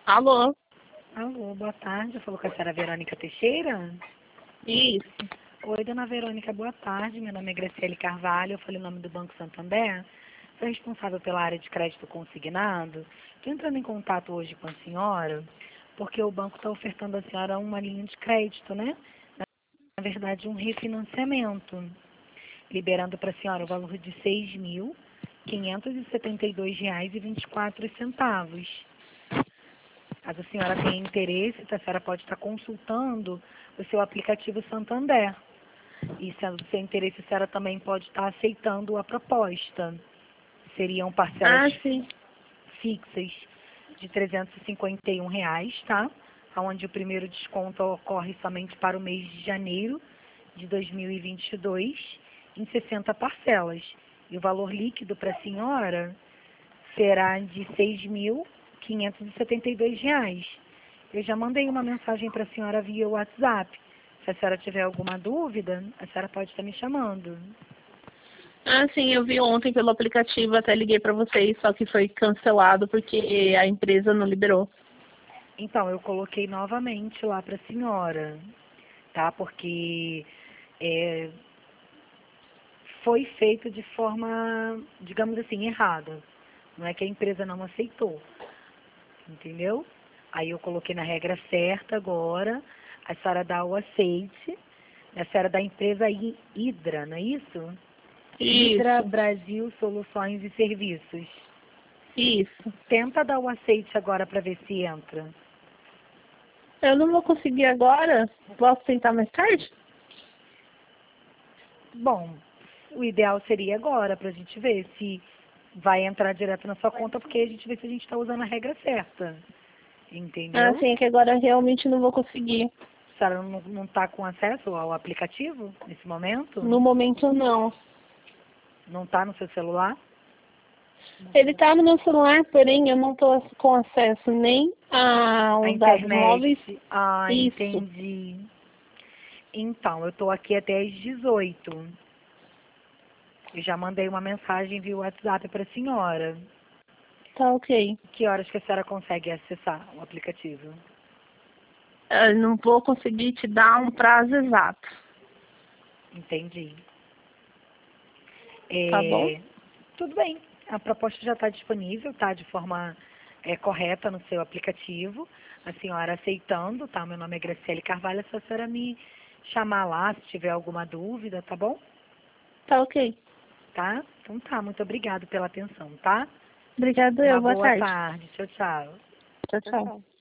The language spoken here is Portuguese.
Alô? Alô, boa tarde. Falou com a senhora Verônica Teixeira? Isso. Oi, dona Verônica, boa tarde. Meu nome é Graciele Carvalho, eu falei o nome do Banco Santander. Sou responsável pela área de crédito consignado. Estou entrando em contato hoje com a senhora, porque o banco está ofertando à senhora uma linha de crédito, né? Na verdade, um refinanciamento, liberando para a senhora o valor de R$ 6.572,24. Caso a senhora tenha interesse, a senhora pode estar consultando o seu aplicativo Santander. E sendo do seu interesse, a senhora também pode estar aceitando a proposta. Seriam parcelas Sim. fixas de R$ 351, tá? Onde o primeiro desconto ocorre somente para o mês de janeiro de 2022, em 60 parcelas. E o valor líquido para a senhora será de R$ 6.572. Eu já mandei uma mensagem para a senhora via WhatsApp. Se a senhora tiver alguma dúvida, a senhora pode estar me chamando. Sim, eu vi ontem pelo aplicativo, até liguei para vocês, só que foi cancelado porque a empresa não liberou. Então, eu coloquei novamente lá para a senhora, tá? Porque foi feito de forma, digamos assim, errada. Não é que a empresa não aceitou, entendeu? Aí eu coloquei na regra certa agora, a senhora dá o aceite, a senhora da empresa Hidra, não é isso? Hidra Isso, Brasil Soluções e Serviços. isso. Tenta dar o aceite agora para ver se entra. Eu não vou conseguir agora. Posso tentar mais tarde? Bom, o ideal seria agora, para a gente ver se vai entrar direto na sua conta, porque a gente vê se a gente está usando a regra certa. Entendeu? Sim, é que agora realmente não vou conseguir. A senhora não está com acesso ao aplicativo nesse momento? No momento, não. Não está no seu celular? Ele tá no meu celular, porém eu não tô com acesso nem A aos dados internet. móveis. Ah, Isso. entendi. Então, eu estou aqui até às 18. Eu já mandei uma mensagem via WhatsApp para a senhora. Tá ok. Que horas que a senhora consegue acessar o aplicativo? Eu não vou conseguir te dar um prazo exato. Entendi. Tá bom? Tudo bem. A proposta já está disponível, tá? De forma correta no seu aplicativo. A senhora aceitando, tá? Meu nome é Graciele Carvalho. É só a senhora me chamar lá se tiver alguma dúvida, tá bom? Tá ok. Tá? Então tá. Muito obrigado pela atenção, tá? Obrigada, Uma boa boa tarde. tarde. Tchau, tchau. Tchau, tchau.